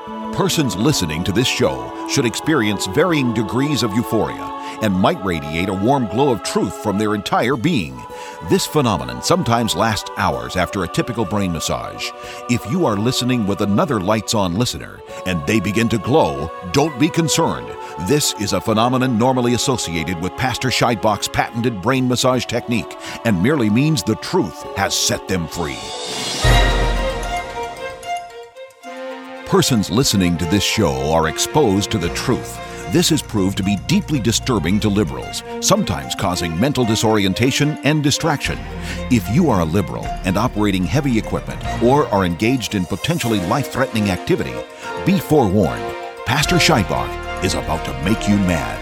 Persons listening to this show should experience varying degrees of euphoria and might radiate a warm glow of truth from their entire being. This phenomenon sometimes lasts hours after a typical brain massage. If you are listening with another lights-on listener and they begin to glow, don't be concerned. This is a phenomenon normally associated with Pastor Scheidbach's patented brain massage technique and merely means the truth has set them free. Persons listening to this show are exposed to the truth. This has proved to be deeply disturbing to liberals, sometimes causing mental disorientation and distraction. If you are a liberal and operating heavy equipment or are engaged in potentially life-threatening activity, be forewarned. Pastor Scheidbach is about to make you mad.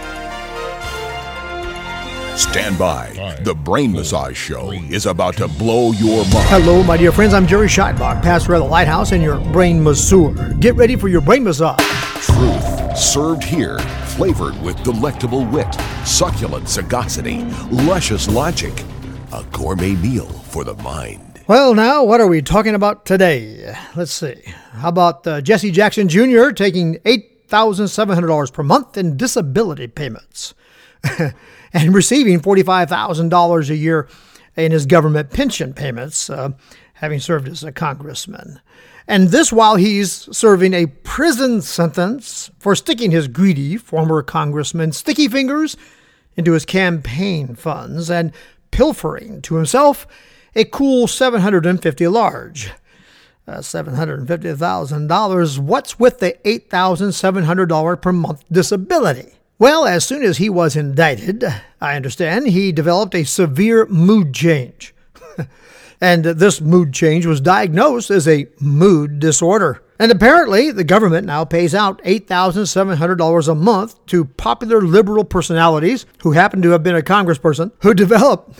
Stand by. The Brain Massage Show is about to blow your mind. Hello, my dear friends. I'm Jerry Scheidbach, pastor of the Lighthouse and your brain masseur. Get ready for your brain massage. Truth served here, flavored with delectable wit, succulent sagacity, luscious logic. A gourmet meal for the mind. Well, now, what are we talking about today? Let's see. How about Jesse Jackson Jr. taking $8,700 per month in disability payments and receiving $45,000 a year in his government pension payments, having served as a congressman. And this while he's serving a prison sentence for sticking his greedy former congressman sticky fingers into his campaign funds and pilfering to himself a cool $750 large. $750,000. What's with the $8,700 per month disability? Well, as soon as he was indicted, I understand, he developed a severe mood change. And this mood change was diagnosed as a mood disorder. And apparently, the government now pays out $8,700 a month to popular liberal personalities who happen to have been a congressperson who develop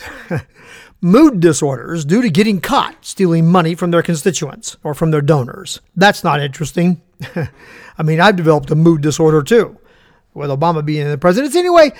mood disorders due to getting caught stealing money from their constituents or from their donors. That's not interesting. I mean, I've developed a mood disorder too, with Obama being in the presidency. Anyway,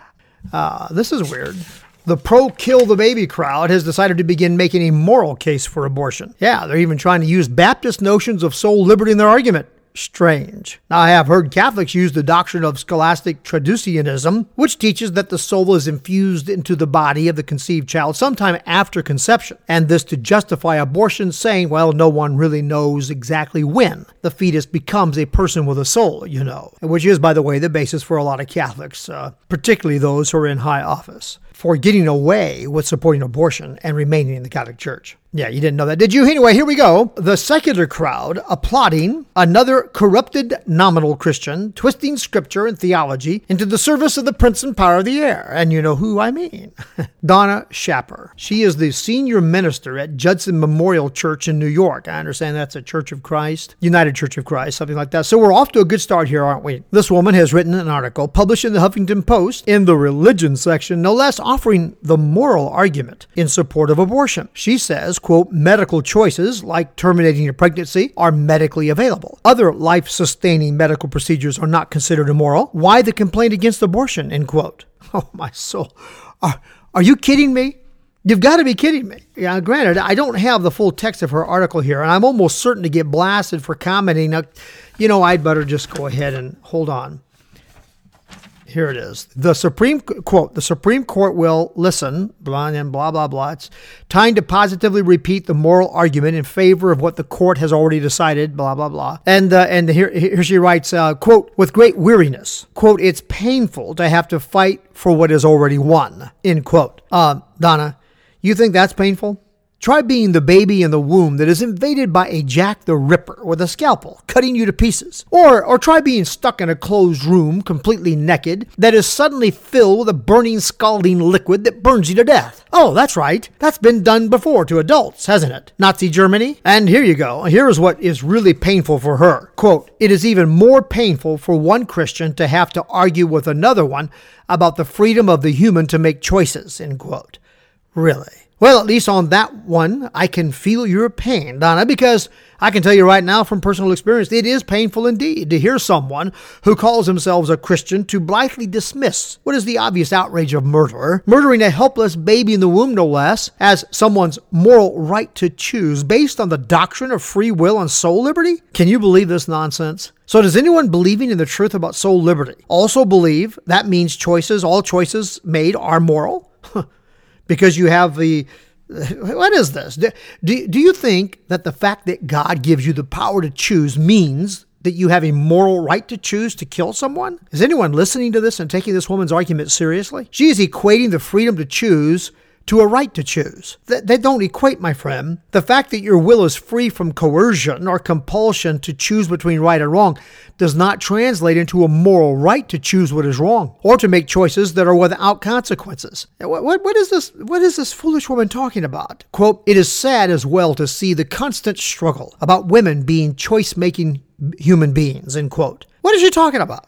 this is weird. The pro-kill the baby crowd has decided to begin making a moral case for abortion. Yeah, they're even trying to use Baptist notions of soul liberty in their argument. Strange. Now, I have heard Catholics use the doctrine of scholastic traducianism, which teaches that the soul is infused into the body of the conceived child sometime after conception, and this to justify abortion, saying, well, no one really knows exactly when the fetus becomes a person with a soul, you know, which is, by the way, the basis for a lot of Catholics, particularly those who are in high office, for getting away with supporting abortion and remaining in the Catholic Church. Yeah, you didn't know that, did you? Anyway, here we go. The secular crowd applauding another corrupted nominal Christian twisting scripture and theology into the service of the prince and power of the air. And you know who I mean. Donna Schapper. She is the senior minister at Judson Memorial Church in New York. I understand that's a Church of Christ, United Church of Christ, something like that. So we're off to a good start here, aren't we? This woman has written an article published in the Huffington Post in the religion section, no less, offering the moral argument in support of abortion. She says, quote, medical choices like terminating a pregnancy are medically available. Other life-sustaining medical procedures are not considered immoral. Why the complaint against abortion, end quote. Oh, my soul. Are you kidding me? You've got to be kidding me. Yeah, granted, I don't have the full text of her article here, and I'm almost certain to get blasted for commenting. Now, you know, I'd better just go ahead and hold on. Here it is. The Supreme Court will listen, blah, and blah, blah, blah. It's time to positively repeat the moral argument in favor of what the court has already decided, blah, blah, blah. And here she writes, quote, with great weariness, quote, it's painful to have to fight for what is already won, end quote. Donna, you think that's painful? Try being the baby in the womb that is invaded by a Jack the Ripper with a scalpel, cutting you to pieces. Or try being stuck in a closed room, completely naked, that is suddenly filled with a burning, scalding liquid that burns you to death. Oh, that's right. That's been done before to adults, hasn't it? Nazi Germany? And here you go. Here is what is really painful for her. Quote, it is even more painful for one Christian to have to argue with another one about the freedom of the human to make choices, end quote. Really? Well, at least on that one, I can feel your pain, Donna, because I can tell you right now from personal experience, it is painful indeed to hear someone who calls themselves a Christian to blithely dismiss what is the obvious outrage of murder, murdering a helpless baby in the womb no less, as someone's moral right to choose based on the doctrine of free will and soul liberty. Can you believe this nonsense? So does anyone believing in the truth about soul liberty also believe that means all choices made are moral? Because you have what is this? Do you think that the fact that God gives you the power to choose means that you have a moral right to choose to kill someone? Is anyone listening to this and taking this woman's argument seriously? She is equating the freedom to choose to a right to choose. They don't equate, my friend. The fact that your will is free from coercion or compulsion to choose between right and wrong does not translate into a moral right to choose what is wrong or to make choices that are without consequences. What is this? What is this foolish woman talking about? Quote, "It is sad as well to see the constant struggle about women being choice-making human beings," end quote. What is she talking about?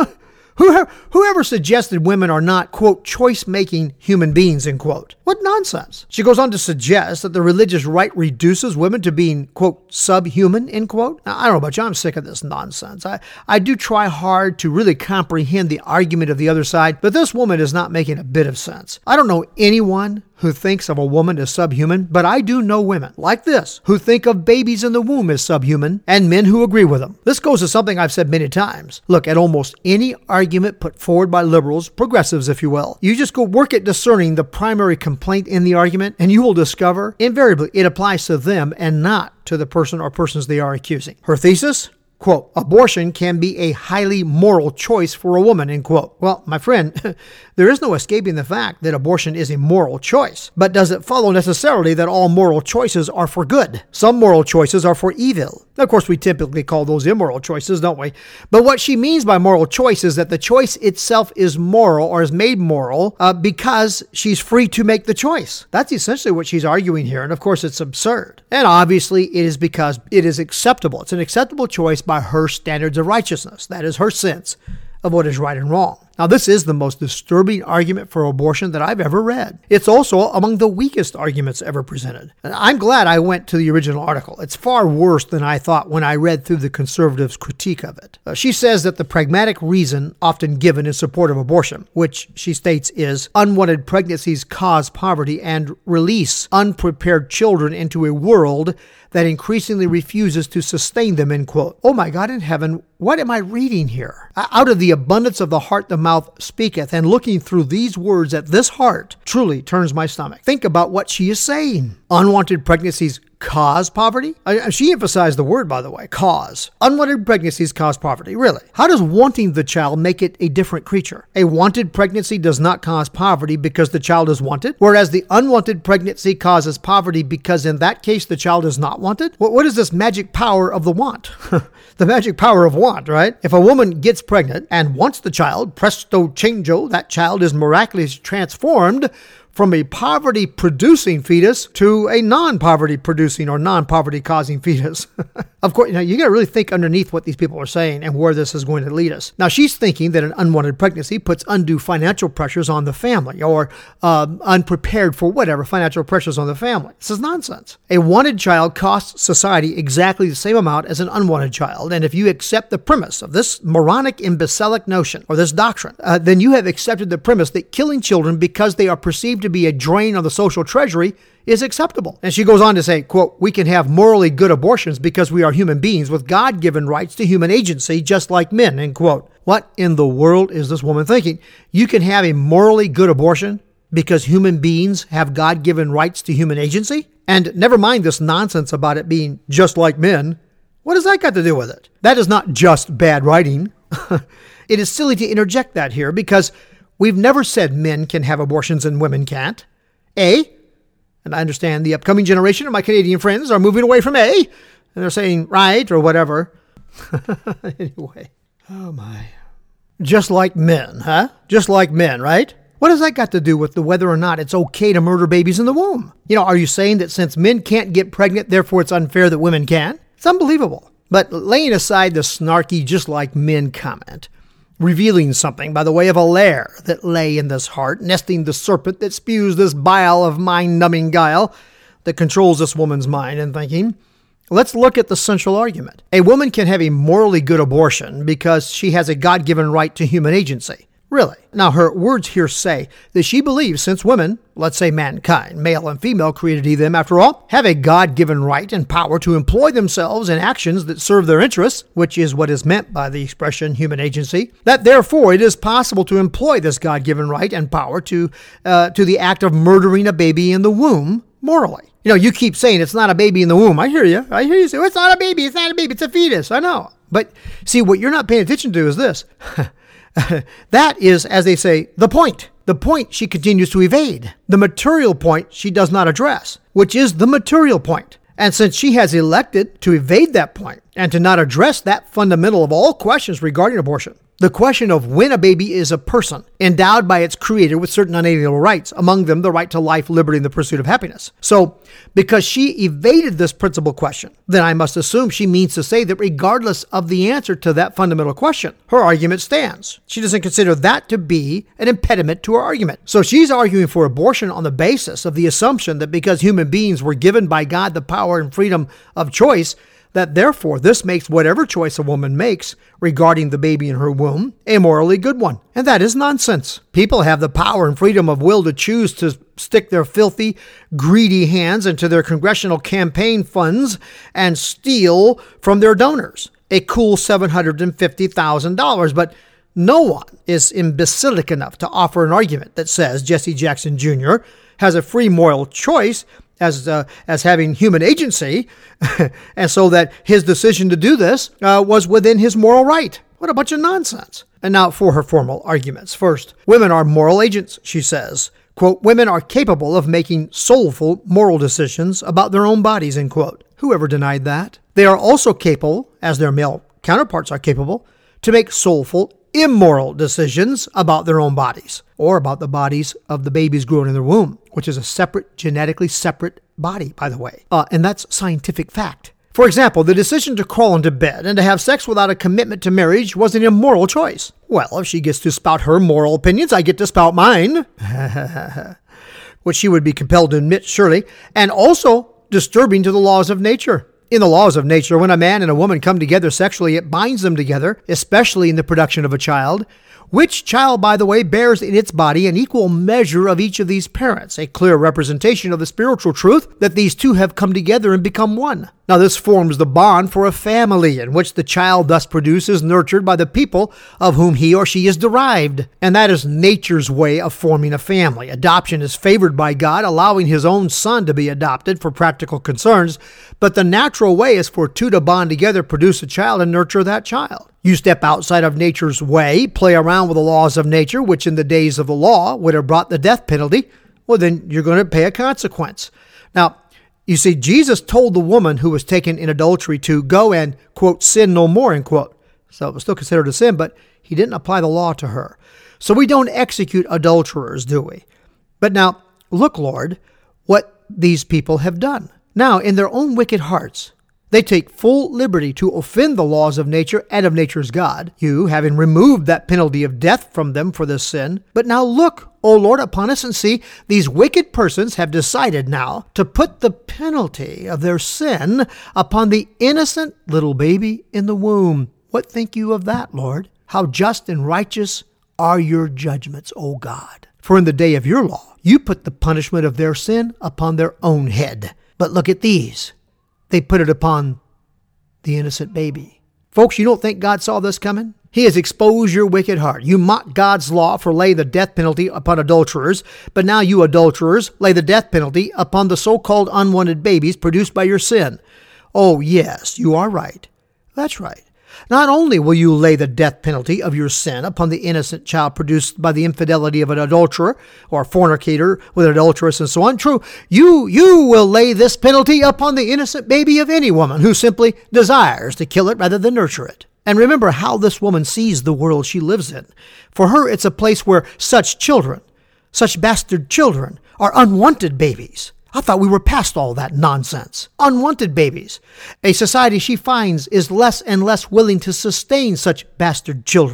Whoever suggested women are not, quote, choice-making human beings, end quote. What nonsense. She goes on to suggest that the religious right reduces women to being, quote, subhuman, end quote. Now, I don't know about you, I'm sick of this nonsense. I do try hard to really comprehend the argument of the other side, but this woman is not making a bit of sense. I don't know anyone who thinks of a woman as subhuman, but I do know women like this who think of babies in the womb as subhuman and men who agree with them. This goes to something I've said many times. Look, at almost any argument put forward by liberals, progressives if you will, you just go work at discerning the primary complaint in the argument and you will discover invariably it applies to them and not to the person or persons they are accusing. Her thesis? Quote, "Abortion can be a highly moral choice for a woman," end quote. Well, my friend, there is no escaping the fact that abortion is a moral choice. But does it follow necessarily that all moral choices are for good? Some moral choices are for evil. Of course, we typically call those immoral choices, don't we? But what she means by moral choice is that the choice itself is moral or is made moral because she's free to make the choice. That's essentially what she's arguing here. And of course, it's absurd. And obviously, it is because it is acceptable. It's an acceptable choice by her standards of righteousness. That is her sense of what is right and wrong. Now, this is the most disturbing argument for abortion that I've ever read. It's also among the weakest arguments ever presented. And I'm glad I went to the original article. It's far worse than I thought when I read through the conservatives' critique of it. She says that the pragmatic reason often given in support of abortion, which she states is unwanted pregnancies cause poverty and release unprepared children into a world that increasingly refuses to sustain them, end quote. Oh my God in heaven, what am I reading here? Out of the abundance of the heart, the mouth speaketh, and looking through these words at this heart truly turns my stomach. Think about what she is saying. Unwanted pregnancies cause poverty? She emphasized the word, by the way, cause. Unwanted pregnancies cause poverty. Really? How does wanting the child make it a different creature? A wanted pregnancy does not cause poverty because the child is wanted, whereas the unwanted pregnancy causes poverty because in that case the child is not wanted? What is this magic power of the want? The magic power of want, right? If a woman gets pregnant and wants the child, presto changeo, that child is miraculously transformed from a poverty-producing fetus to a non-poverty-producing or non-poverty-causing fetus. Of course, you got to really think underneath what these people are saying and where this is going to lead us. Now, she's thinking that an unwanted pregnancy puts undue financial pressures on the family or unprepared for whatever financial pressures on the family. This is nonsense. A wanted child costs society exactly the same amount as an unwanted child. And if you accept the premise of this moronic, imbecilic notion or this doctrine, then you have accepted the premise that killing children because they are perceived to be a drain on the social treasury is acceptable. And she goes on to say, quote, "We can have morally good abortions because we are human beings with God-given rights to human agency just like men," end quote. What in the world is this woman thinking? You can have a morally good abortion because human beings have God-given rights to human agency? And never mind this nonsense about it being just like men. What does that got to do with it? That is not just bad writing. It is silly to interject that here because we've never said men can have abortions and women can't. And I understand the upcoming generation of my Canadian friends are moving away from A, and they're saying right or whatever. Anyway, oh my. Just like men, huh? Just like men, right? What has that got to do with whether or not it's okay to murder babies in the womb? Are you saying that since men can't get pregnant, therefore it's unfair that women can? It's unbelievable. But laying aside the snarky just like men comment, revealing something by the way of a lair that lay in this heart, nesting the serpent that spews this bile of mind-numbing guile that controls this woman's mind and thinking. Let's look at the central argument. A woman can have a morally good abortion because she has a God-given right to human agency. Really. Now, her words here say that she believes since women, let's say mankind, male and female, created them after all, have a God-given right and power to employ themselves in actions that serve their interests, which is what is meant by the expression human agency, that therefore it is possible to employ this God-given right and power to the act of murdering a baby in the womb morally. You know, you keep saying it's not a baby in the womb. I hear you say, it's not a baby, it's a fetus. I know. But see, what you're not paying attention to is this. That is, as they say, the point. The point she continues to evade. The material point she does not address, which is the material point. And since she has elected to evade that point and to not address that fundamental of all questions regarding abortion, the question of when a baby is a person endowed by its creator with certain unalienable rights, among them the right to life, liberty, and the pursuit of happiness. So, because she evaded this principal question, then I must assume she means to say that regardless of the answer to that fundamental question, her argument stands. She doesn't consider that to be an impediment to her argument. So she's arguing for abortion on the basis of the assumption that because human beings were given by God the power and freedom of choice, that therefore this makes whatever choice a woman makes regarding the baby in her womb a morally good one. And that is nonsense. People have the power and freedom of will to choose to stick their filthy, greedy hands into their congressional campaign funds and steal from their donors a cool $750,000. But no one is imbecilic enough to offer an argument that says Jesse Jackson Jr. has a free moral choice as having human agency, and so that his decision to do this was within his moral right. What a bunch of nonsense. And now for her formal arguments. First, women are moral agents, she says. Quote, women are capable of making soulful moral decisions about their own bodies, end quote. Whoever denied that? They are also capable, as their male counterparts are capable, to make soulful, immoral decisions about their own bodies, or about the bodies of the babies growing in their womb, which is a separate, genetically separate body, by the way. And that's scientific fact. For example, the decision to crawl into bed and to have sex without a commitment to marriage was an immoral choice. Well, if she gets to spout her moral opinions, I get to spout mine. Which she would be compelled to admit, surely, and also disturbing to the laws of nature. In the laws of nature, when a man and a woman come together sexually, it binds them together, especially in the production of a child, which child, by the way, bears in its body an equal measure of each of these parents, a clear representation of the spiritual truth that these two have come together and become one. Now, this forms the bond for a family in which the child thus produced is nurtured by the people of whom he or she is derived. And that is nature's way of forming a family. Adoption is favored by God, allowing his own son to be adopted for practical concerns. But the natural way is for two to bond together, produce a child, and nurture that child. You step outside of nature's way, play around with the laws of nature, which in the days of the law would have brought the death penalty, well, then you're going to pay a consequence. Now, you see, Jesus told the woman who was taken in adultery to go and, quote, sin no more, end quote. So it was still considered a sin, but he didn't apply the law to her. So we don't execute adulterers, do we? But now, look, Lord, what these people have done. Now, in their own wicked hearts, they take full liberty to offend the laws of nature and of nature's God, you having removed that penalty of death from them for this sin. But now look, O Lord, upon us and see, these wicked persons have decided now to put the penalty of their sin upon the innocent little baby in the womb. What think you of that, Lord? How just and righteous are your judgments, O God. For in the day of your law, you put the punishment of their sin upon their own head. But look at these. They put it upon the innocent baby. Folks, you don't think God saw this coming? He has exposed your wicked heart. You mock God's law for laying the death penalty upon adulterers, but now you adulterers lay the death penalty upon the so-called unwanted babies produced by your sin. Oh, yes, you are right. That's right. Not only will you lay the death penalty of your sin upon the innocent child produced by the infidelity of an adulterer or fornicator with an adulteress and so on. True, you will lay this penalty upon the innocent baby of any woman who simply desires to kill it rather than nurture it. And remember how this woman sees the world she lives in. For her, it's a place where such children, such bastard children, are unwanted babies. I thought we were past all that nonsense. Unwanted babies. A society she finds is less and less willing to sustain such bastard children.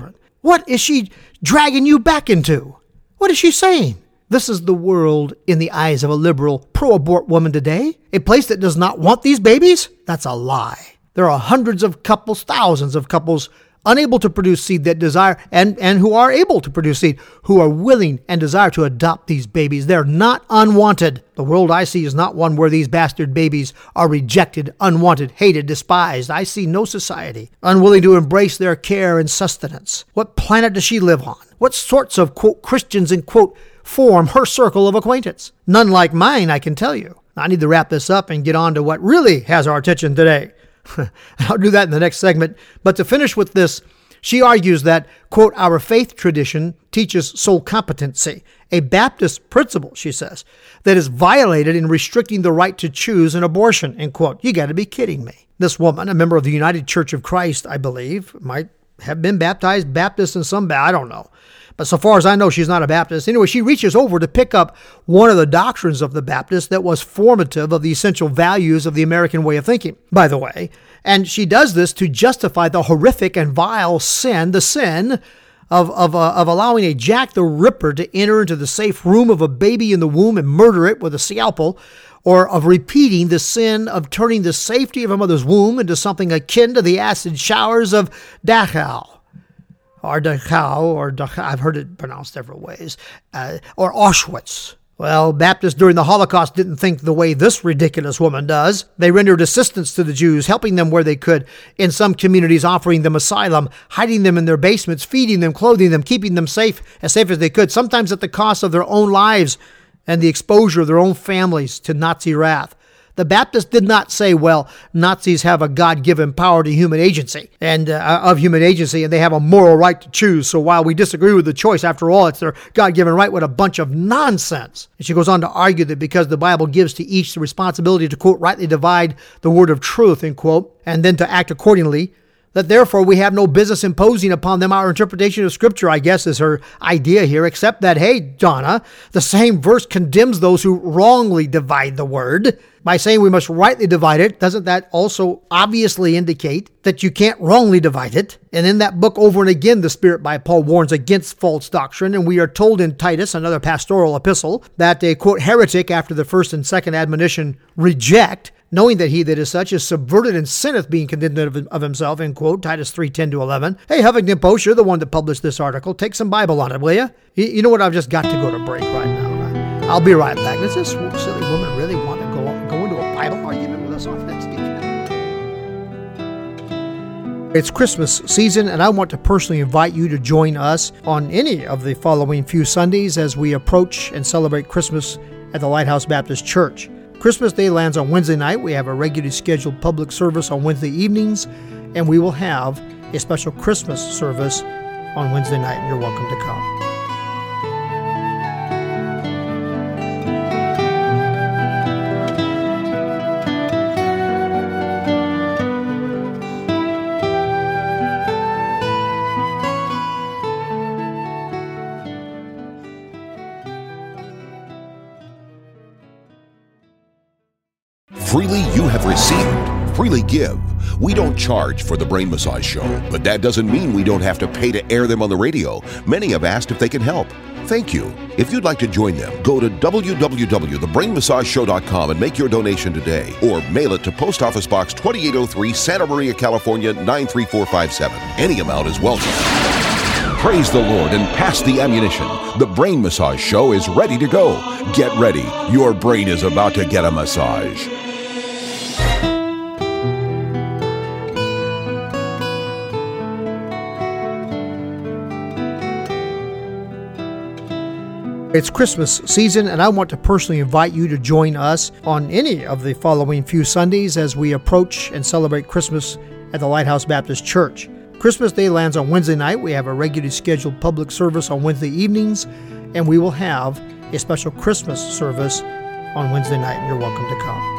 What is she dragging you back into? What is she saying? This is the world in the eyes of a liberal, pro-abort woman today? A place that does not want these babies? That's a lie. There are hundreds of couples, thousands of couples unable to produce seed that desire and who are able to produce seed, who are willing and desire to adopt these babies. They're not unwanted. The world I see is not one where these bastard babies are rejected, unwanted, hated, despised. I see no society unwilling to embrace their care and sustenance. What planet does she live on? What sorts of, quote, Christians, in quote, form her circle of acquaintance? None like mine, I can tell you. I need to wrap this up and get on to what really has our attention today. I'll do that in the next segment. But to finish with this, she argues that, quote, our faith tradition teaches soul competency, a Baptist principle, she says, that is violated in restricting the right to choose an abortion, end quote. You got to be kidding me. This woman, a member of the United Church of Christ, I believe, might have been baptized Baptist in some, I don't know. But so far as I know, she's not a Baptist. Anyway, she reaches over to pick up one of the doctrines of the Baptist that was formative of the essential values of the American way of thinking, by the way. And she does this to justify the horrific and vile sin, the sin of allowing a Jack the Ripper to enter into the safe room of a baby in the womb and murder it with a scalpel, or of repeating the sin of turning the safety of a mother's womb into something akin to the acid showers of Dachau. Or Dachau, I've heard it pronounced several ways, or Auschwitz. Well, Baptists during the Holocaust didn't think the way this ridiculous woman does. They rendered assistance to the Jews, helping them where they could, in some communities offering them asylum, hiding them in their basements, feeding them, clothing them, keeping them safe as they could, sometimes at the cost of their own lives and the exposure of their own families to Nazi wrath. The Baptists did not say, well, Nazis have a God-given power to human agency and they have a moral right to choose. So while we disagree with the choice, after all, it's their God-given right. What a bunch of nonsense. And she goes on to argue that because the Bible gives to each the responsibility to, quote, rightly divide the word of truth, end quote, and then to act accordingly, that therefore we have no business imposing upon them our interpretation of Scripture, I guess is her idea here, except that, hey, Donna, the same verse condemns those who wrongly divide the word. By saying we must rightly divide it, doesn't that also obviously indicate that you can't wrongly divide it? And in that book, over and again, the Spirit by Paul warns against false doctrine, and we are told in Titus, another pastoral epistle, that a, quote, heretic after the first and second admonition reject, knowing that he that is such is subverted and sinneth, being condemned of himself, end quote, Titus 3:10-11. Hey, Huffington Post, you're the one that published this article. Take some Bible on it, will you? You know what? I've just got to go to break right now. I'll be right back. Does this silly woman really want to go into a Bible argument with us on next week? It's Christmas season, and I want to personally invite you to join us on any of the following few Sundays as we approach and celebrate Christmas at the Lighthouse Baptist Church. Christmas Day lands on Wednesday night. We have a regularly scheduled public service on Wednesday evenings, and we will have a special Christmas service on Wednesday night, and you're welcome to come. Freely you have received, freely give. We don't charge for the Brain Massage Show, but that doesn't mean we don't have to pay to air them on the radio. Many have asked if they can help. Thank you. If you'd like to join them, go to www.thebrainmassageshow.com and make your donation today, or mail it to Post Office Box 2803, Santa Maria, California 93457. Any amount is welcome. Praise the Lord and pass the ammunition. The Brain Massage Show is ready to go. Get ready. Your brain is about to get a massage. It's Christmas season, and I want to personally invite you to join us on any of the following few Sundays as we approach and celebrate Christmas at the Lighthouse Baptist Church. Christmas Day lands on Wednesday night. We have a regularly scheduled public service on Wednesday evenings, and we will have a special Christmas service on Wednesday night, and you're welcome to come.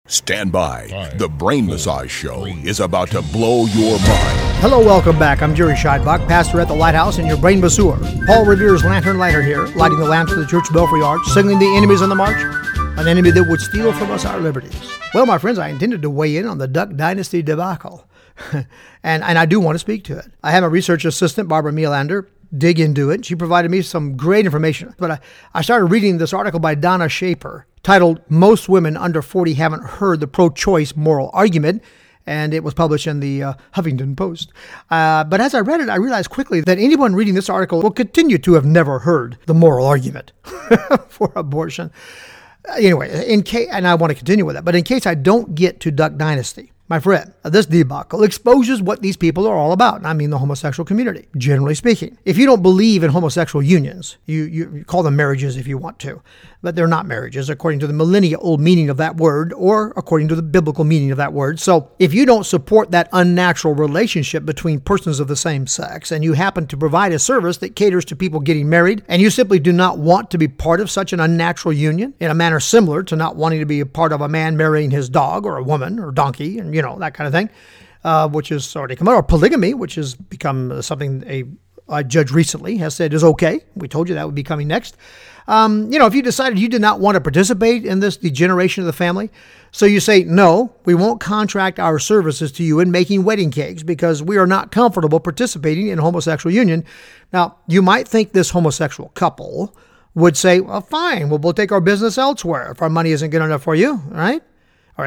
Stand by. The Brain Massage Show is about to blow your mind. Hello, welcome back. I'm Jerry Scheidbach, pastor at the Lighthouse and your brain masseur. Paul Revere's lantern lighter here, lighting the lamps of the church belfry arch, signaling the enemies on the march, an enemy that would steal from us our liberties. Well, my friends, I intended to weigh in on the Duck Dynasty debacle, and I do want to speak to it. I have a research assistant, Barbara Melander, dig into it. She provided me some great information. But I started reading this article by Donna Schaper titled, Most Women Under 40 Haven't Heard the Pro-Choice Moral Argument, and it was published in the Huffington Post. But as I read it, I realized quickly that anyone reading this article will continue to have never heard the moral argument for abortion. Anyway, and I want to continue with that, but in case I don't get to Duck Dynasty, my friend, this debacle exposes what these people are all about. And I mean the homosexual community, generally speaking. If you don't believe in homosexual unions, you call them marriages if you want to, but they're not marriages according to the millennia-old meaning of that word or according to the biblical meaning of that word. So if you don't support that unnatural relationship between persons of the same sex and you happen to provide a service that caters to people getting married and you simply do not want to be part of such an unnatural union in a manner similar to not wanting to be a part of a man marrying his dog or a woman or donkey and that kind of thing, which has already come out, or polygamy, which has become something a judge recently has said is okay. We told you that would be coming next. If you decided you did not want to participate in this degeneration of the family, so you say, no, we won't contract our services to you in making wedding cakes because we are not comfortable participating in a homosexual union. Now, you might think this homosexual couple would say, well, fine, we'll take our business elsewhere if our money isn't good enough for you, right? Or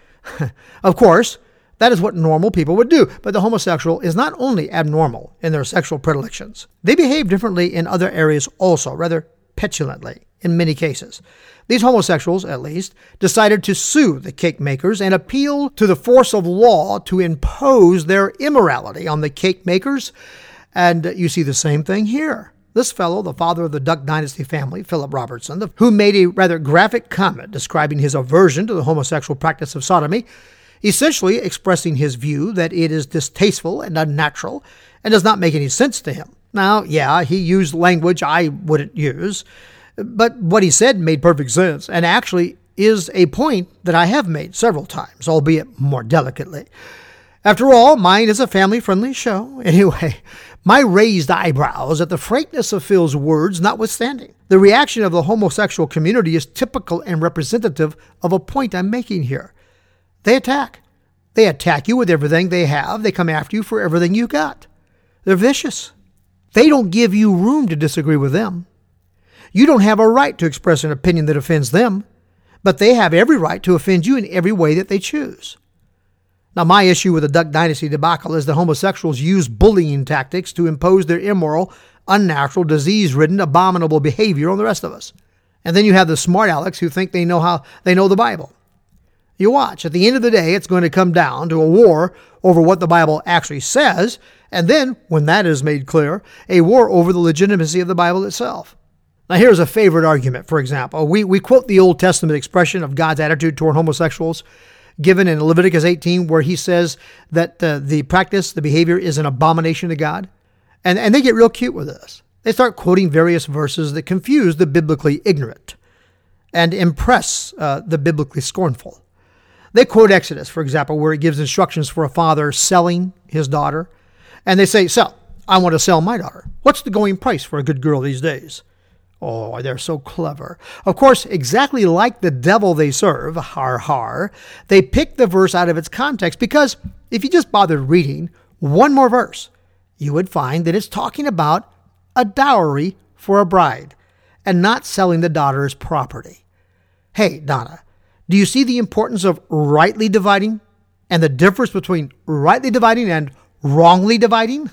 Of course, that is what normal people would do. But the homosexual is not only abnormal in their sexual predilections. They behave differently in other areas also, rather petulantly in many cases. These homosexuals, at least, decided to sue the cake makers and appeal to the force of law to impose their immorality on the cake makers. And you see the same thing here. This fellow, the father of the Duck Dynasty family, Philip Robertson, who made a rather graphic comment describing his aversion to the homosexual practice of sodomy, essentially expressing his view that it is distasteful and unnatural and does not make any sense to him. Now, yeah, he used language I wouldn't use, but what he said made perfect sense and actually is a point that I have made several times, albeit more delicately. After all, mine is a family-friendly show. Anyway, my raised eyebrows at the frankness of Phil's words notwithstanding, the reaction of the homosexual community is typical and representative of a point I'm making here. They attack. They attack you with everything they have. They come after you for everything you got. They're vicious. They don't give you room to disagree with them. You don't have a right to express an opinion that offends them, but they have every right to offend you in every way that they choose. Now, my issue with the Duck Dynasty debacle is that homosexuals use bullying tactics to impose their immoral, unnatural, disease-ridden, abominable behavior on the rest of us. And then you have the smart Alex who think they know the Bible. You watch. At the end of the day, it's going to come down to a war over what the Bible actually says, and then, when that is made clear, a war over the legitimacy of the Bible itself. Now, here's a favorite argument, for example. We quote the Old Testament expression of God's attitude toward homosexuals, given in Leviticus 18, where he says that the practice, the behavior is an abomination to God. And they get real cute with this. They start quoting various verses that confuse the biblically ignorant and impress the biblically scornful. They quote Exodus, for example, where it gives instructions for a father selling his daughter. And they say, so, I want to sell my daughter. What's the going price for a good girl these days? Oh, they're so clever. Of course, exactly like the devil they serve, har har, they pick the verse out of its context because if you just bothered reading one more verse, you would find that it's talking about a dowry for a bride and not selling the daughter's property. Hey, Donna, do you see the importance of rightly dividing and the difference between rightly dividing and wrongly dividing?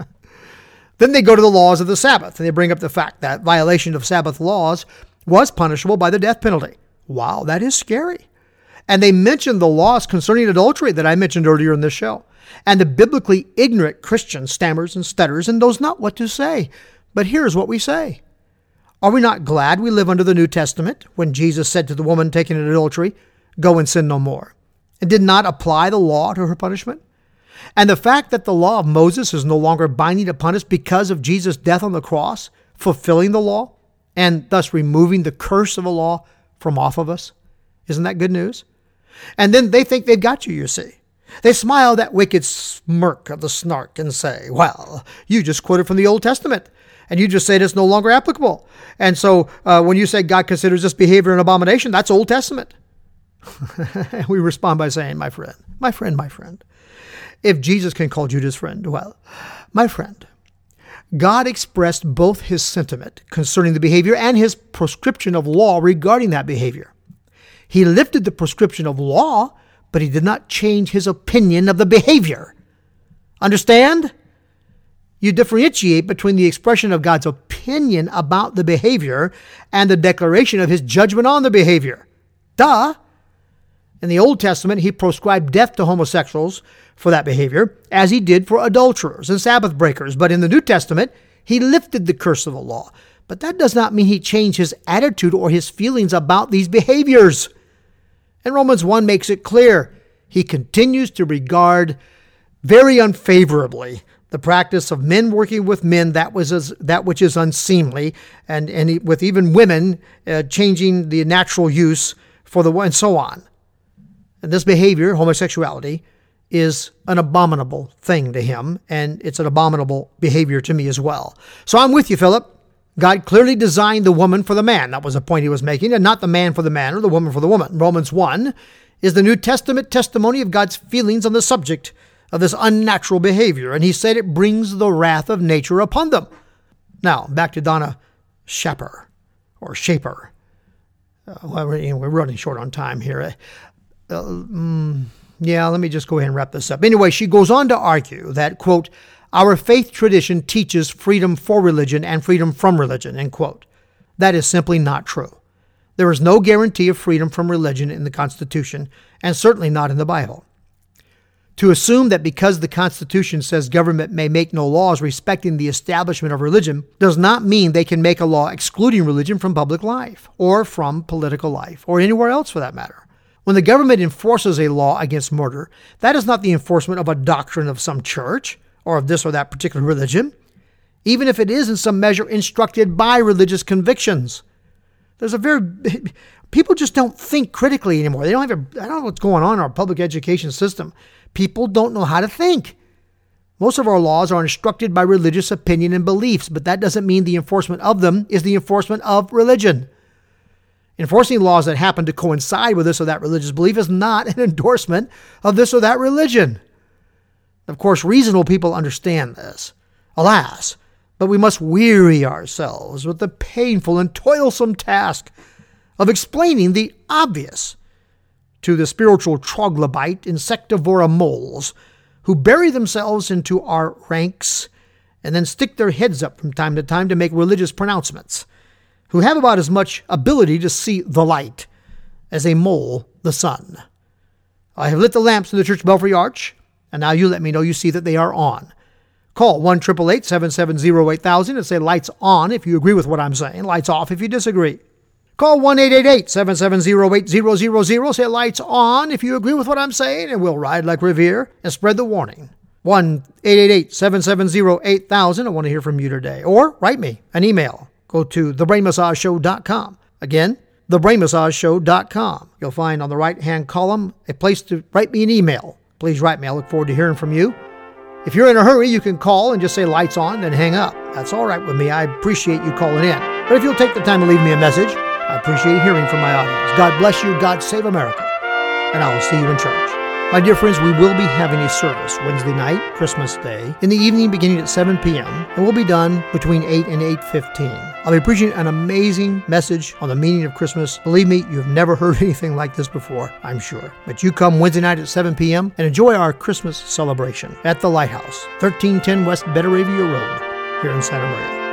Then they go to the laws of the Sabbath, and they bring up the fact that violation of Sabbath laws was punishable by the death penalty. Wow, that is scary. And they mention the laws concerning adultery that I mentioned earlier in this show. And the biblically ignorant Christian stammers and stutters and knows not what to say. But here's what we say. Are we not glad we live under the New Testament when Jesus said to the woman taken in adultery, go and sin no more, and did not apply the law to her punishment? And the fact that the law of Moses is no longer binding upon us because of Jesus' death on the cross, fulfilling the law, and thus removing the curse of the law from off of us. Isn't that good news? And then they think they've got you, you see. They smile that wicked smirk of the snark and say, well, you just quoted from the Old Testament, and you just said it's no longer applicable. And so when you say God considers this behavior an abomination, that's Old Testament. We respond by saying, my friend, if Jesus can call Judas friend, well, my friend, God expressed both his sentiment concerning the behavior and his prescription of law regarding that behavior. He lifted the prescription of law, but he did not change his opinion of the behavior. Understand? You differentiate between the expression of God's opinion about the behavior and the declaration of his judgment on the behavior. Duh! In the Old Testament, he proscribed death to homosexuals for that behavior, as he did for adulterers and Sabbath breakers. But in the New Testament, he lifted the curse of the law. But that does not mean he changed his attitude or his feelings about these behaviors. And Romans 1 makes it clear he continues to regard very unfavorably the practice of men working with men, that which is unseemly, and with even women changing the natural use for the one, and so on. And this behavior, homosexuality, is an abominable thing to him, and it's an abominable behavior to me as well. So I'm with you, Philip. God clearly designed the woman for the man. That was the point he was making, and not the man for the man or the woman for the woman. Romans 1 is the New Testament testimony of God's feelings on the subject of this unnatural behavior, and he said it brings the wrath of nature upon them. Now, back to Donna Shaper. We're running short on time here. Let me just go ahead and wrap this up. Anyway, she goes on to argue that, quote, our faith tradition teaches freedom for religion and freedom from religion, end quote. That is simply not true. There is no guarantee of freedom from religion in the Constitution, and certainly not in the Bible. To assume that because the Constitution says government may make no laws respecting the establishment of religion does not mean they can make a law excluding religion from public life, or from political life, or anywhere else for that matter. When the government enforces a law against murder, that is not the enforcement of a doctrine of some church, or of this or that particular religion, even if it is in some measure instructed by religious convictions. People just don't think critically anymore. I don't know what's going on in our public education system. People don't know how to think. Most of our laws are instructed by religious opinion and beliefs, but that doesn't mean the enforcement of them is the enforcement of religion. Enforcing laws that happen to coincide with this or that religious belief is not an endorsement of this or that religion. Of course, reasonable people understand this. Alas, but we must weary ourselves with the painful and toilsome task of explaining the obvious to the spiritual troglodyte insectivora moles who bury themselves into our ranks and then stick their heads up from time to make religious pronouncements, who have about as much ability to see the light as a mole the sun. I have lit the lamps in the church belfry arch, and now you let me know you see that they are on. Call 1-888-770-8000 and say lights on if you agree with what I'm saying, lights off if you disagree. Call 1-888-770-8000, say lights on if you agree with what I'm saying, and we'll ride like Revere and spread the warning. 1-888-770-8000. I want to hear from you today. Or write me an email. Go to thebrainmassageshow.com. Again, thebrainmassageshow.com. You'll find on the right-hand column a place to write me an email. Please write me. I look forward to hearing from you. If you're in a hurry, you can call and just say lights on, then hang up. That's all right with me. I appreciate you calling in. But if you'll take the time to leave me a message, I appreciate hearing from my audience. God bless you. God save America. And I will see you in church. My dear friends, we will be having a service Wednesday night, Christmas Day, in the evening beginning at 7 p.m., and we'll be done between 8 and 8:15. I'll be preaching an amazing message on the meaning of Christmas. Believe me, you've never heard anything like this before, I'm sure. But you come Wednesday night at 7 p.m. and enjoy our Christmas celebration at the Lighthouse, 1310 West Betteravia Road, here in Santa Maria.